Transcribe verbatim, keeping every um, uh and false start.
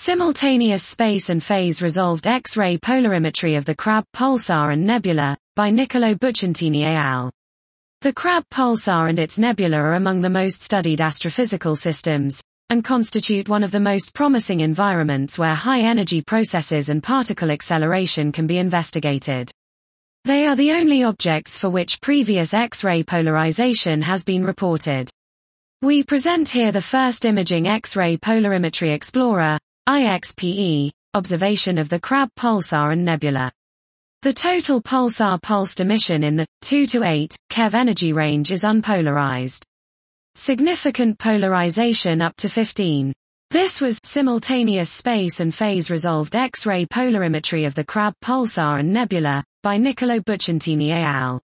Simultaneous space and phase-resolved X-ray polarimetry of the Crab pulsar and nebula, by Niccolo Bucentini et al. The Crab pulsar and its nebula are among the most studied astrophysical systems, and constitute one of the most promising environments where high-energy processes and particle acceleration can be investigated. They are the only objects for which previous X-ray polarization has been reported. We present here the first imaging X-ray polarimetry explorer, I X P E, observation of the Crab pulsar and nebula. The total pulsar pulsed emission in the two to eight keV energy range is unpolarized. Significant polarization up to fifteen. This was simultaneous space and phase-resolved X-ray polarimetry of the Crab pulsar and nebula, by Niccolo Bucentini et al.